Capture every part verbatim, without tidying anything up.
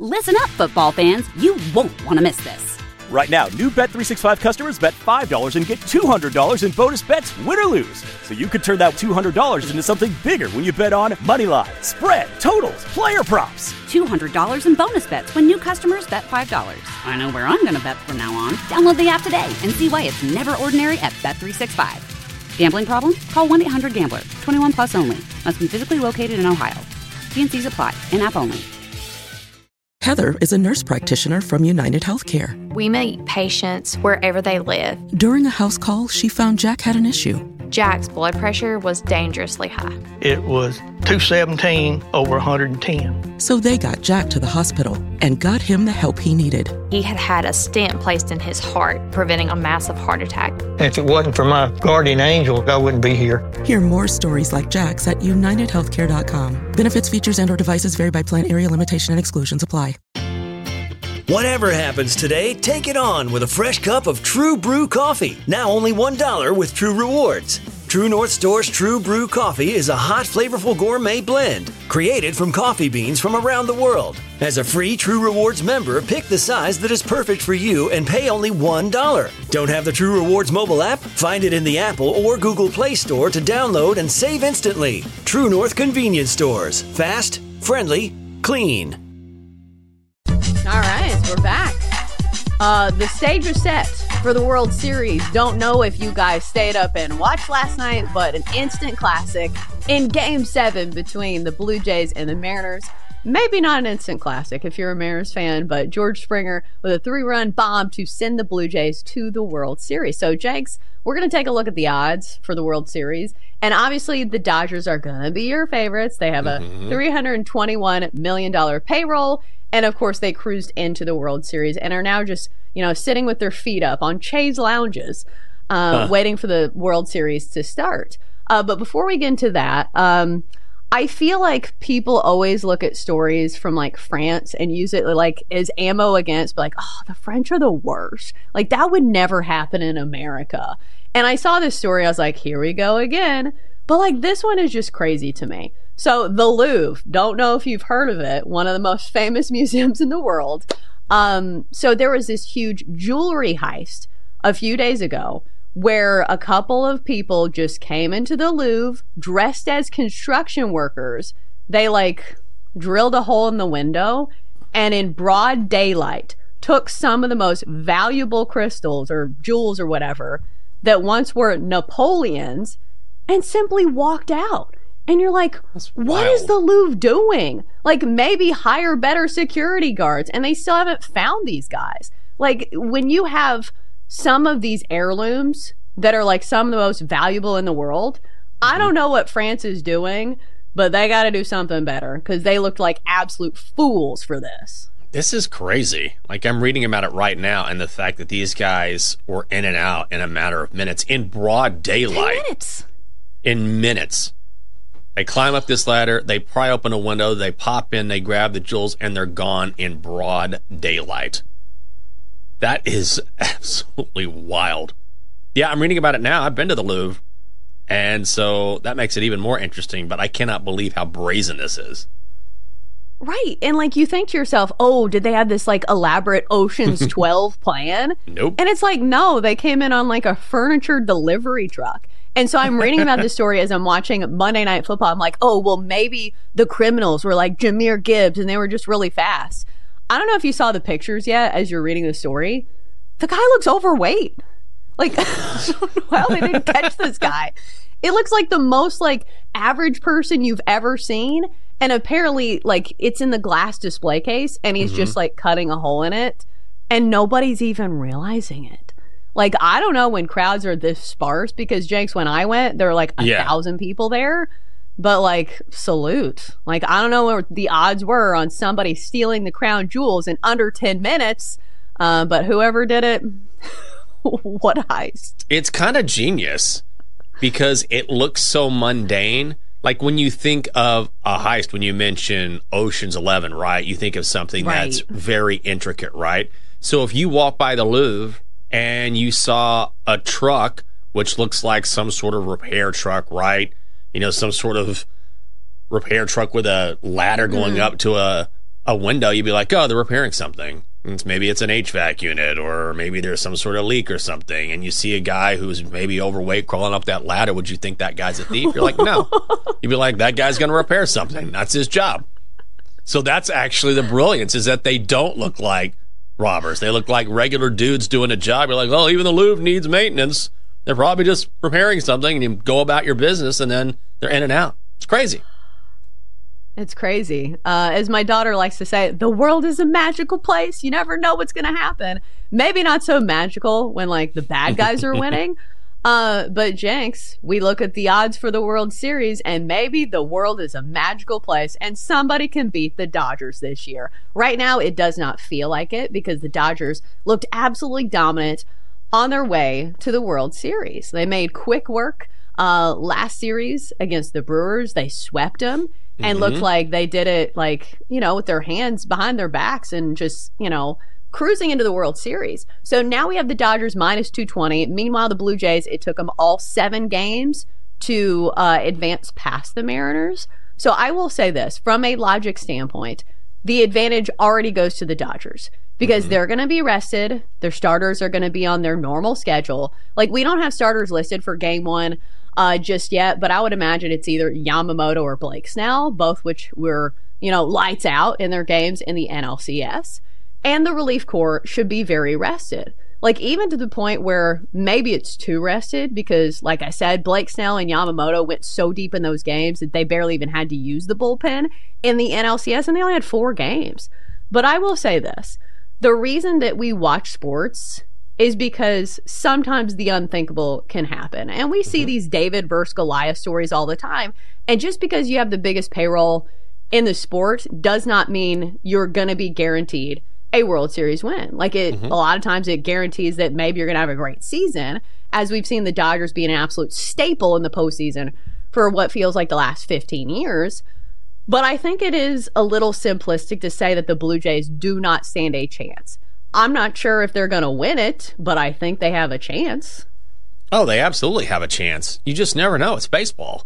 Listen up, football fans. You won't want to miss this. Right now, new Bet three sixty-five customers bet five dollars and get two hundred dollars in bonus bets, win or lose. So you could turn that two hundred dollars into something bigger when you bet on money line, spread, totals, player props. two hundred dollars in bonus bets when new customers bet five dollars. I know where I'm going to bet from now on. Download the app today and see why it's never ordinary at Bet three sixty-five. Gambling problem? Call one eight hundred gambler. twenty-one plus only. Must be physically located in Ohio. T and C's apply. In-app only. Heather is a nurse practitioner from United Healthcare. We meet patients wherever they live. During a house call, she found Jack had an issue. Jack's blood pressure was dangerously high. It was two seventeen over one hundred ten. So they got Jack to the hospital and got him the help he needed. He had had a stent placed in his heart, preventing a massive heart attack. If it wasn't for my guardian angel, I wouldn't be here. Hear more stories like Jack's at united healthcare dot com. Benefits, features, and or devices vary by plan, area, limitation, and exclusions apply. Whatever happens today, take it on with a fresh cup of True Brew coffee. Now only one dollar with True Rewards. True North Store's True Brew coffee is a hot, flavorful gourmet blend created from coffee beans from around the world. As a free True Rewards member, pick the size that is perfect for you and pay only one dollar. Don't have the True Rewards mobile app? Find it in the Apple or Google Play Store to download and save instantly. True North Convenience Stores. Fast, friendly, clean. All right, we're back. Uh, the stage is set for the World Series. Don't know if you guys stayed up and watched last night, but an instant classic in Game seven between the Blue Jays and the Mariners. Maybe not an instant classic if you're a Mariners fan, but George Springer with a three-run bomb to send the Blue Jays to the World Series. So, Jakes, we're going to take a look at the odds for the World Series. And obviously, the Dodgers are going to be your favorites. They have a mm-hmm. three hundred twenty-one million dollars payroll. And, of course, they cruised into the World Series and are now just, you know, sitting with their feet up on chaise lounges, uh, huh. waiting for the World Series to start. Uh, but before we get into that, um, I feel like people always look at stories from, like, France and use it, like, as ammo against, like, oh, the French are the worst. Like, that would never happen in America. And I saw this story. I was like, here we go again. But, like, this one is just crazy to me. So the Louvre, don't know if you've heard of it, one of the most famous museums in the world. Um, so there was this huge jewelry heist a few days ago where a couple of people just came into the Louvre dressed as construction workers. They like drilled a hole in the window and in broad daylight took some of the most valuable crystals or jewels or whatever that once were Napoleon's and simply walked out. And you're like, what is the Louvre doing? Like, maybe hire better security guards. And they still haven't found these guys. Like, when you have some of these heirlooms that are like some of the most valuable in the world, mm-hmm. I don't know what France is doing, but they got to do something better because they looked like absolute fools for this. This is crazy. Like, I'm reading about it right now, and the fact that these guys were in and out in a matter of minutes, in broad daylight. Ten minutes. In minutes. They climb up this ladder, they pry open a window, they pop in, they grab the jewels, and they're gone in broad daylight. That is absolutely wild. Yeah, I'm reading about it now. I've been to the Louvre, and so that makes it even more interesting, but I cannot believe how brazen this is. Right, and like you think to yourself, oh, did they have this like elaborate Ocean's twelve plan? Nope. And it's like, no, they came in on like a furniture delivery truck. And so I'm reading about this story as I'm watching Monday Night Football. I'm like, oh, well, maybe the criminals were like Jahmyr Gibbs and they were just really fast. I don't know if you saw the pictures yet as you're reading the story. The guy looks overweight. Like, I don't know how they didn't catch this guy. It looks like the most like average person you've ever seen. And apparently, like, it's in the glass display case and he's mm-hmm. just like cutting a hole in it and nobody's even realizing it. Like, I don't know when crowds are this sparse because, Jenks, when I went, there were like a yeah. thousand people there. But, like, salute. Like, I don't know what the odds were on somebody stealing the crown jewels in under ten minutes. Uh, but whoever did it, what heist. It's kind of genius because it looks so mundane. Like, when you think of a heist, when you mention Ocean's Eleven, right, you think of something right. that's very intricate, right? So if you walk by the Louvre and you saw a truck, which looks like some sort of repair truck, right? You know, some sort of repair truck with a ladder going mm. up to a a window, you'd be like, oh, they're repairing something. It's, maybe it's an H V A C unit, or maybe there's some sort of leak or something, and you see a guy who's maybe overweight crawling up that ladder. Would you think that guy's a thief? You're like, no. You'd be like, that guy's going to repair something. That's his job. So that's actually the brilliance, is that they don't look like robbers. They look like regular dudes doing a job. You're like, oh, even the Louvre needs maintenance. They're probably just repairing something, and you go about your business, and then they're in and out. It's crazy. It's crazy. Uh, as my daughter likes to say, the world is a magical place. You never know what's going to happen. Maybe not so magical when, like, the bad guys are winning. Uh, but, Jenks, we look at the odds for the World Series, and maybe the world is a magical place, and somebody can beat the Dodgers this year. Right now, it does not feel like it, because the Dodgers looked absolutely dominant on their way to the World Series. They made quick work. Uh, last series against the Brewers, they swept them. And mm-hmm. looked like they did it, like, you know, with their hands behind their backs and just, you know, cruising into the World Series. So now we have the Dodgers minus two twenty. Meanwhile, the Blue Jays, it took them all seven games to uh, advance past the Mariners. So I will say this, from a logic standpoint, the advantage already goes to the Dodgers because mm-hmm. they're going to be rested. Their starters are going to be on their normal schedule. Like, we don't have starters listed for game one Uh, just yet, but I would imagine it's either Yamamoto or Blake Snell, both which were, you know, lights out in their games in the N L C S. And the relief corps should be very rested. Like, even to the point where maybe it's too rested because, like I said, Blake Snell and Yamamoto went so deep in those games that they barely even had to use the bullpen in the N L C S, and they only had four games. But I will say this. The reason that we watch sports is because sometimes the unthinkable can happen. And we see mm-hmm. these David versus Goliath stories all the time. And just because you have the biggest payroll in the sport does not mean you're going to be guaranteed a World Series win. Like, it, mm-hmm. a lot of times it guarantees that maybe you're going to have a great season, as we've seen the Dodgers be an absolute staple in the postseason for what feels like the last fifteen years. But I think it is a little simplistic to say that the Blue Jays do not stand a chance. I'm not sure if they're going to win it, but I think they have a chance. Oh, they absolutely have a chance. You just never know. It's baseball.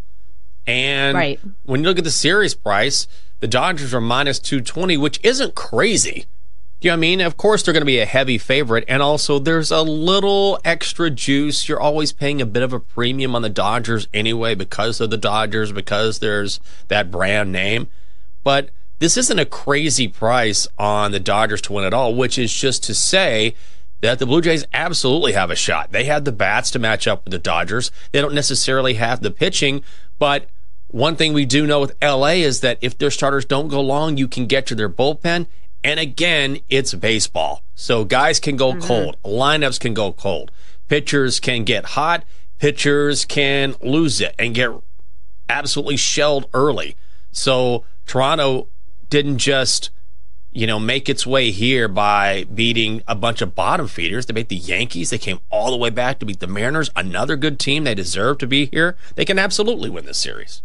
And right. when you look at the series price, the Dodgers are minus two twenty, which isn't crazy. Do you know what I mean? Of course, they're going to be a heavy favorite. And also, there's a little extra juice. You're always paying a bit of a premium on the Dodgers anyway because of the Dodgers, because there's that brand name. But this isn't a crazy price on the Dodgers to win it all, which is just to say that the Blue Jays absolutely have a shot. They had the bats to match up with the Dodgers. They don't necessarily have the pitching, but one thing we do know with L A is that if their starters don't go long, you can get to their bullpen. And again, it's baseball. So guys can go mm-hmm. cold. Lineups can go cold. Pitchers can get hot. Pitchers can lose it and get absolutely shelled early. So Toronto didn't just, you know, make its way here by beating a bunch of bottom feeders. They beat the Yankees. They came all the way back to beat the Mariners, another good team. They deserve to be here. They can absolutely win this series.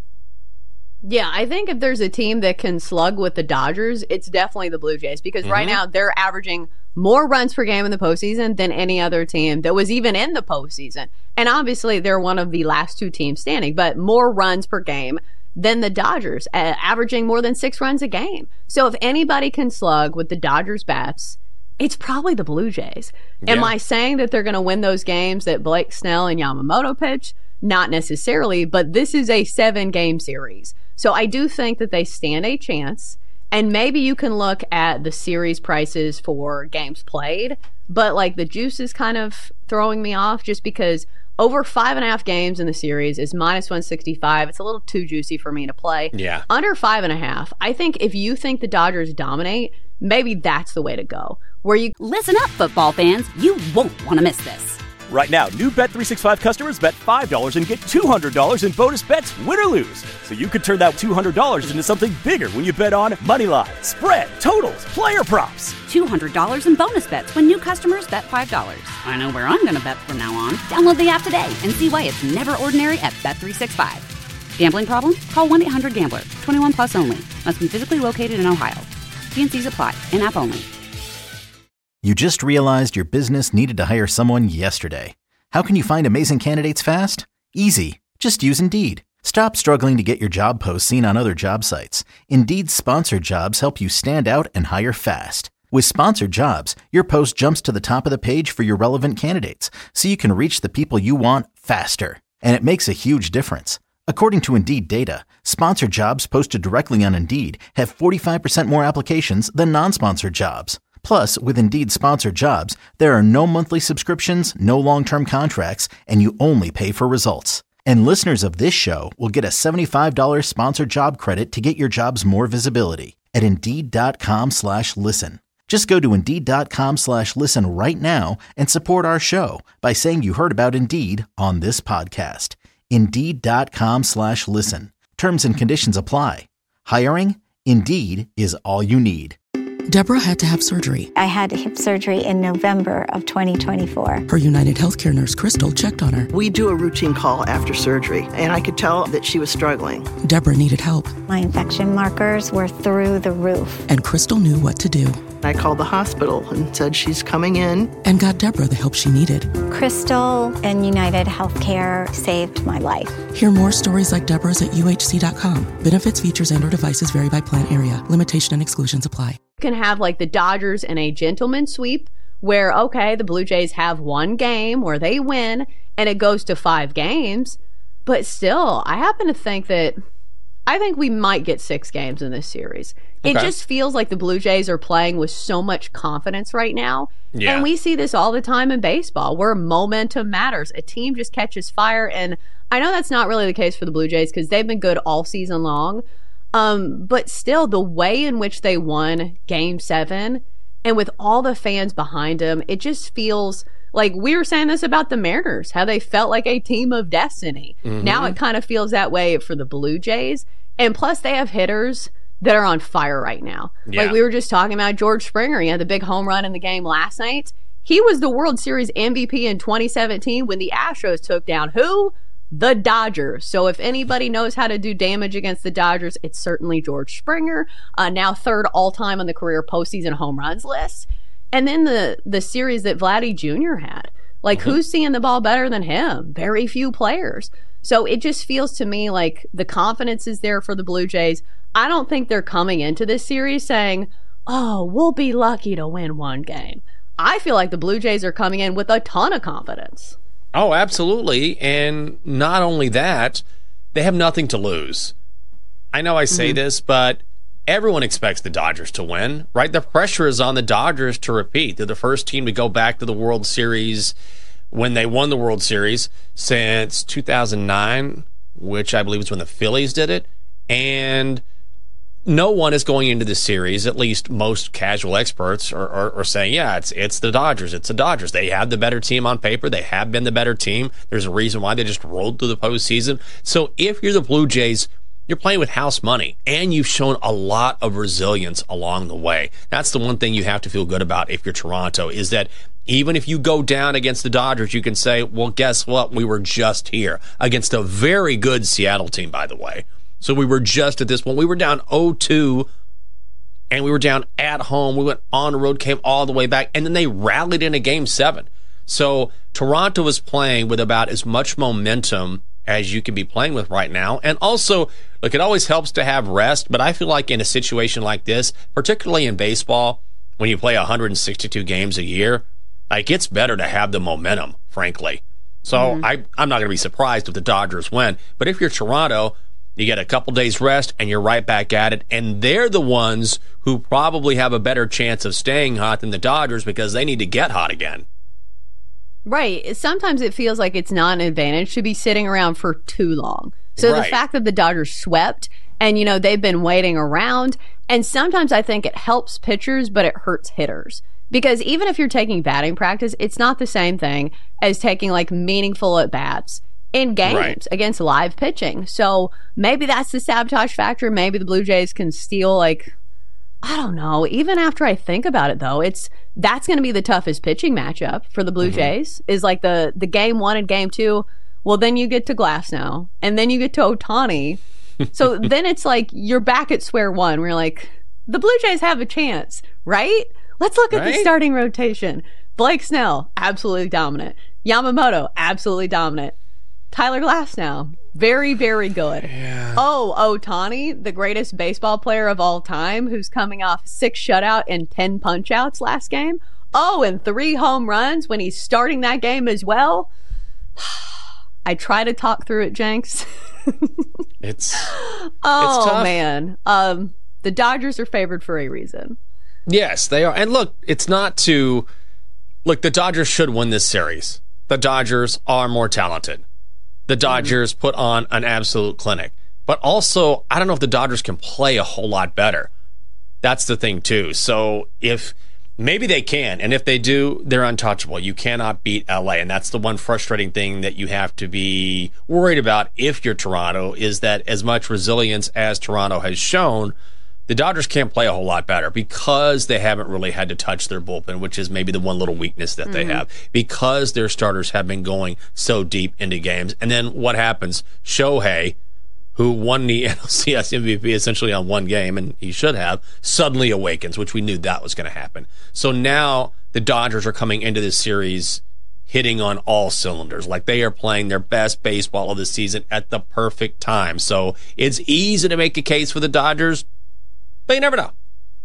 Yeah, I think if there's a team that can slug with the Dodgers, it's definitely the Blue Jays, because mm-hmm. right now they're averaging more runs per game in the postseason than any other team that was even in the postseason. And obviously they're one of the last two teams standing, but more runs per game than the Dodgers, uh, averaging more than six runs a game. So if anybody can slug with the Dodgers bats, it's probably the Blue Jays. Yeah. Am I saying that they're going to win those games that Blake Snell and Yamamoto pitch? Not necessarily, but this is a seven-game series. So I do think that they stand a chance, and maybe you can look at the series prices for games played, but like the juice is kind of throwing me off just because over five and a half games in the series is minus one sixty-five. It's a little too juicy for me to play. Yeah. Under five and a half, I think if you think the Dodgers dominate, maybe that's the way to go. Where you Listen up, football fans. You won't want to miss this. Right now, new Bet three sixty-five customers bet five dollars and get two hundred dollars in bonus bets, win or lose. So you could turn that two hundred dollars into something bigger when you bet on money line, spread, totals, player props. two hundred dollars in bonus bets when new customers bet five dollars. I know where I'm going to bet from now on. Download the app today and see why it's never ordinary at Bet three sixty-five. Gambling problem? Call one eight hundred gambler. twenty-one plus only. Must be physically located in Ohio. T and C's apply. In-app only. You just realized your business needed to hire someone yesterday. How can you find amazing candidates fast? Easy. Just use Indeed. Stop struggling to get your job post seen on other job sites. Indeed's sponsored jobs help you stand out and hire fast. With sponsored jobs, your post jumps to the top of the page for your relevant candidates, so you can reach the people you want faster. And it makes a huge difference. According to Indeed data, sponsored jobs posted directly on Indeed have forty-five percent more applications than non-sponsored jobs. Plus, with Indeed sponsored jobs, there are no monthly subscriptions, no long-term contracts, and you only pay for results. And listeners of this show will get a seventy-five dollars sponsored job credit to get your jobs more visibility at Indeed.com slash listen. Just go to Indeed.com slash listen right now and support our show by saying you heard about Indeed on this podcast. Indeed.com slash listen. Terms and conditions apply. Hiring? Indeed is all you need. Deborah had to have surgery. I had hip surgery in November of twenty twenty-four. Her United Healthcare nurse, Crystal, checked on her. We do a routine call after surgery, and I could tell that she was struggling. Deborah needed help. My infection markers were through the roof. And Crystal knew what to do. I called the hospital and said she's coming in. And got Deborah the help she needed. Crystal and United Healthcare saved my life. Hear more stories like Deborah's at U H C dot com. Benefits, features, and or devices vary by plan area. Limitation and exclusions apply. Can have like the Dodgers in a gentleman's sweep where, okay, the Blue Jays have one game where they win and it goes to five games. But still, I happen to think that I think we might get six games in this series. Okay. It just feels like the Blue Jays are playing with so much confidence right now. Yeah. And we see this all the time in baseball where momentum matters. A team just catches fire. And I know that's not really the case for the Blue Jays because they've been good all season long. Um, but still, the way in which they won Game seven and with all the fans behind them, it just feels like we were saying this about the Mariners, how they felt like a team of destiny. Mm-hmm. Now it kind of feels that way for the Blue Jays. And plus, they have hitters that are on fire right now. Yeah. Like we were just talking about George Springer. He had the big home run in the game last night. He was the World Series M V P in twenty seventeen when the Astros took down who? The Dodgers. So if anybody knows how to do damage against the Dodgers, it's certainly George Springer, uh, now third all-time on the career postseason home runs list. And then the the series that Vladdy Junior had. Like, mm-hmm. who's seeing the ball better than him? Very few players. So it just feels to me like the confidence is there for the Blue Jays. I don't think they're coming into this series saying, oh, we'll be lucky to win one game. I feel like the Blue Jays are coming in with a ton of confidence. Oh, absolutely. And not only that, they have nothing to lose. I know I say mm-hmm. this, but everyone expects the Dodgers to win, right? The pressure is on the Dodgers to repeat. They're the first team to go back to the World Series when they won the World Series since two thousand nine, which I believe is when the Phillies did it. And no one is going into this series, at least most casual experts are, are, are saying, yeah, it's it's the Dodgers. It's the Dodgers. They have the better team on paper. They have been the better team. There's a reason why they just rolled through the postseason. So if you're the Blue Jays, you're playing with house money, and you've shown a lot of resilience along the way. That's the one thing you have to feel good about if you're Toronto, is that even if you go down against the Dodgers, you can say, well, guess what? We were just here against a very good Seattle team, by the way. So we were just at this point. We were down oh two, and we were down at home. We went on the road, came all the way back, and then they rallied in a game seven. So Toronto is playing with about as much momentum as you can be playing with right now. And also, look, it always helps to have rest, but I feel like in a situation like this, particularly in baseball, when you play one hundred sixty-two games a year, like it's better to have the momentum, frankly. So mm-hmm. I, I'm not going to be surprised if the Dodgers win. But if you're Toronto, you get a couple days rest, and you're right back at it. And they're the ones who probably have a better chance of staying hot than the Dodgers because they need to get hot again. Right. Sometimes it feels like it's not an advantage to be sitting around for too long. So right. The fact that the Dodgers swept and, you know, they've been waiting around, and sometimes I think it helps pitchers, but it hurts hitters. Because even if you're taking batting practice, it's not the same thing as taking, like, meaningful at-bats in games right. against live pitching. So maybe that's the sabotage factor. Maybe the Blue Jays can steal, like, I don't know. Even after I think about it, though, it's that's going to be the toughest pitching matchup for the Blue mm-hmm. Jays is like the, the game one and game two. Well, then you get to Glasnow, and then you get to Ohtani. So then it's like you're back at square one. We're like, the Blue Jays have a chance, right? Let's look right? at the starting rotation. Blake Snell, absolutely dominant. Yamamoto, absolutely dominant. Tyler Glasnow, Very, very good. Yeah. Oh, Ohtani, the greatest baseball player of all time, who's coming off six shutout and ten punch-outs last game. Oh, and three home runs when he's starting that game as well. I try to talk through it, Jenks. it's oh it's tough. man, um, the Dodgers are favored for a reason. Yes, they are. And look, it's not to look. The Dodgers should win this series. The Dodgers are more talented. The Dodgers mm-hmm. put on an absolute clinic. But also, I don't know if the Dodgers can play a whole lot better. That's the thing, too. So if maybe they can, and if they do, they're untouchable. You cannot beat L A, and that's the one frustrating thing that you have to be worried about if you're Toronto, is that as much resilience as Toronto has shown, the Dodgers can't play a whole lot better because they haven't really had to touch their bullpen, which is maybe the one little weakness that mm-hmm. they have, because their starters have been going so deep into games. And then what happens? Shohei, who won the N L C S M V P essentially on one game, and he should have, suddenly awakens, which we knew that was going to happen. So now the Dodgers are coming into this series hitting on all cylinders. Like, they are playing their best baseball of the season at the perfect time. So it's easy to make a case for the Dodgers, but you never know.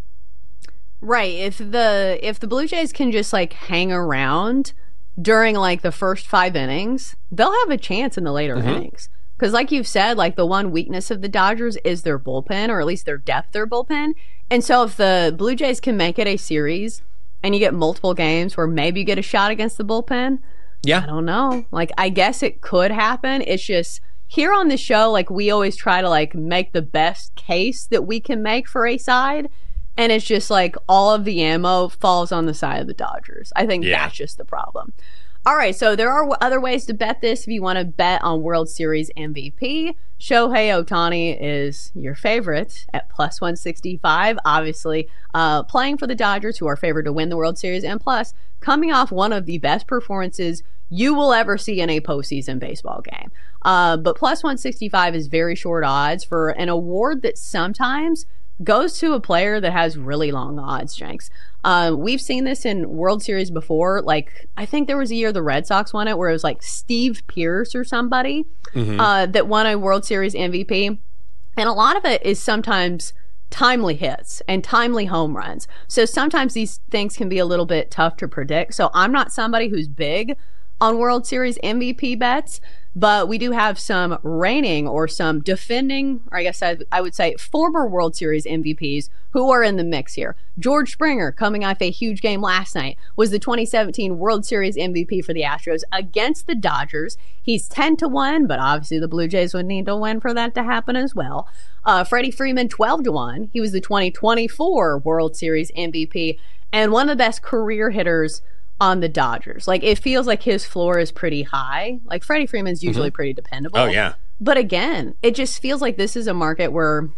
Right. If the if the Blue Jays can just like hang around during like the first five innings, they'll have a chance in the later mm-hmm. innings. Because like you've said, like the one weakness of the Dodgers is their bullpen, or at least their depth, their bullpen. And so if the Blue Jays can make it a series and you get multiple games where maybe you get a shot against the bullpen, yeah, I don't know. Like, I guess it could happen. It's just, here on the show, like, we always try to like make the best case that we can make for a side, and it's just like all of the ammo falls on the side of the Dodgers. I think yeah. that's just the problem. All right, so there are other ways to bet this if you want to bet on World Series M V P. Shohei Ohtani is your favorite at plus one sixty-five, obviously uh, playing for the Dodgers, who are favored to win the World Series, and plus coming off one of the best performances you will ever see in a postseason baseball game. Uh, but plus one sixty-five is very short odds for an award that sometimes goes to a player that has really long odds, Jenks. Uh, we've seen this in World Series before. Like, I think there was a year the Red Sox won it where it was like Steve Pearce or somebody mm-hmm. uh, that won a World Series M V P. And a lot of it is sometimes timely hits and timely home runs. So sometimes these things can be a little bit tough to predict. So I'm not somebody who's big on World Series M V P bets, but we do have some reigning or some defending, or I guess I, I would say former World Series M V Ps who are in the mix here. George Springer, coming off a huge game last night, was the twenty seventeen World Series M V P for the Astros against the Dodgers. He's ten to one, but obviously the Blue Jays would need to win for that to happen as well. Uh, Freddie Freeman, twelve to one. He was the twenty twenty-four World Series M V P and one of the best career hitters on the Dodgers. Like, it feels like his floor is pretty high. Like, Freddie Freeman's usually mm-hmm. pretty dependable. Oh, yeah. But again, it just feels like this is a market where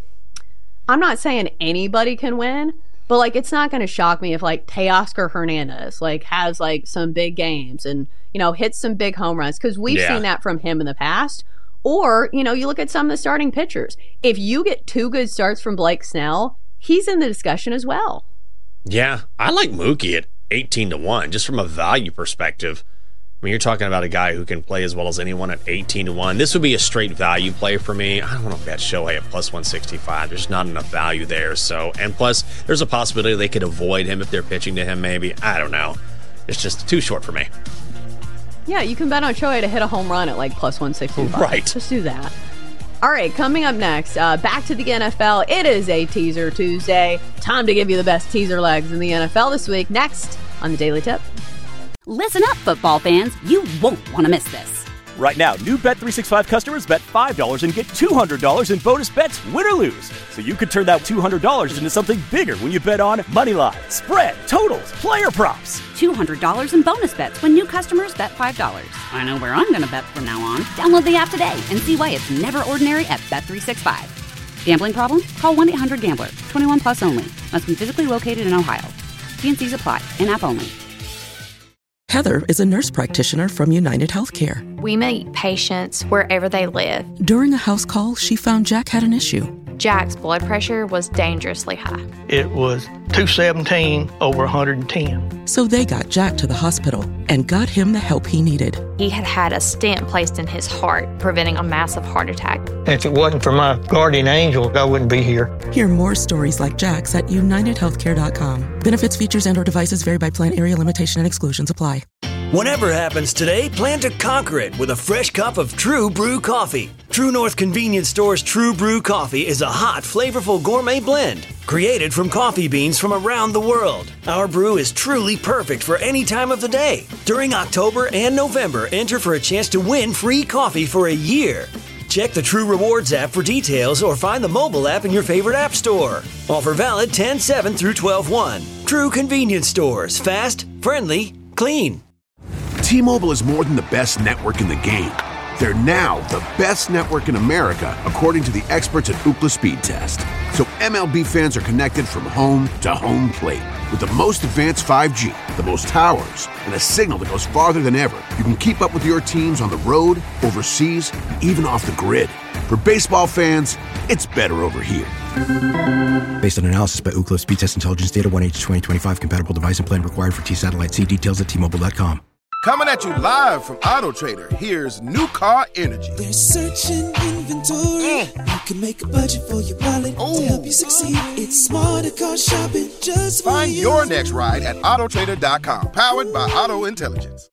I'm not saying anybody can win, but, like, it's not going to shock me if, like, Teoscar Hernandez, like, has, like, some big games and, you know, hits some big home runs, because we've yeah. seen that from him in the past. Or, you know, you look at some of the starting pitchers. If you get two good starts from Blake Snell, he's in the discussion as well. Yeah, I like Mookie at eighteen to one, just from a value perspective. I mean, you're talking about a guy who can play as well as anyone at eighteen to one. This would be a straight value play for me. I don't want to bet Shohei at plus one sixty-five. There's not enough value there. So, and plus, there's a possibility they could avoid him if they're pitching to him, maybe. I don't know. It's just too short for me. Yeah, you can bet on Shohei to hit a home run at like plus one sixty-five. Right. Just do that. All right, coming up next, uh, back to the N F L. It is a Teaser Tuesday. Time to give you the best teaser legs in the N F L this week. Next on the Daily Tip. Listen up, football fans. You won't want to miss this. Right now, new Bet three sixty-five customers bet five dollars and get two hundred dollars in bonus bets, win or lose. So you could turn that two hundred dollars into something bigger when you bet on money line, spread, totals, player props. two hundred dollars in bonus bets when new customers bet five dollars. I know where I'm going to bet from now on. Download the app today and see why it's never ordinary at Bet three sixty-five. Gambling problem? Call one eight hundred gambler. twenty-one plus only. Must be physically located in Ohio. T and C's apply. In-app only. Heather is a nurse practitioner from United Healthcare. We meet patients wherever they live. During a house call, she found Jack had an issue. Jack's blood pressure was dangerously high. It was two seventeen over one ten. So they got Jack to the hospital and got him the help he needed. He had had a stent placed in his heart, preventing a massive heart attack. If it wasn't for my guardian angel, I wouldn't be here. Hear more stories like Jack's at united healthcare dot com. Benefits, features, and or devices vary by plan, area limitation, and exclusions apply. Whatever happens today, plan to conquer it with a fresh cup of True Brew coffee. True North Convenience Store's True Brew coffee is a hot, flavorful gourmet blend created from coffee beans from around the world. Our brew is truly perfect for any time of the day. During October and November, enter for a chance to win free coffee for a year. Check the True Rewards app for details or find the mobile app in your favorite app store. Offer valid ten seven through twelve one. True Convenience Stores. Fast, friendly, clean. T-Mobile is more than the best network in the game. They're now the best network in America, according to the experts at Ookla Speed Test. So M L B fans are connected from home to home plate. With the most advanced five G, the most towers, and a signal that goes farther than ever, you can keep up with your teams on the road, overseas, and even off the grid. For baseball fans, it's better over here. Based on analysis by Ookla Speed Test Intelligence Data, one H twenty twenty-five compatible device and plan required for T-Satellite. See details at T Mobile dot com. Coming at you live from Auto Trader, here's New Car Energy. They're searching inventory. Mm. You can make a budget for your wallet to help you succeed. It's smarter car shopping just for Find you. your next ride at auto trader dot com. Powered by Auto Intelligence.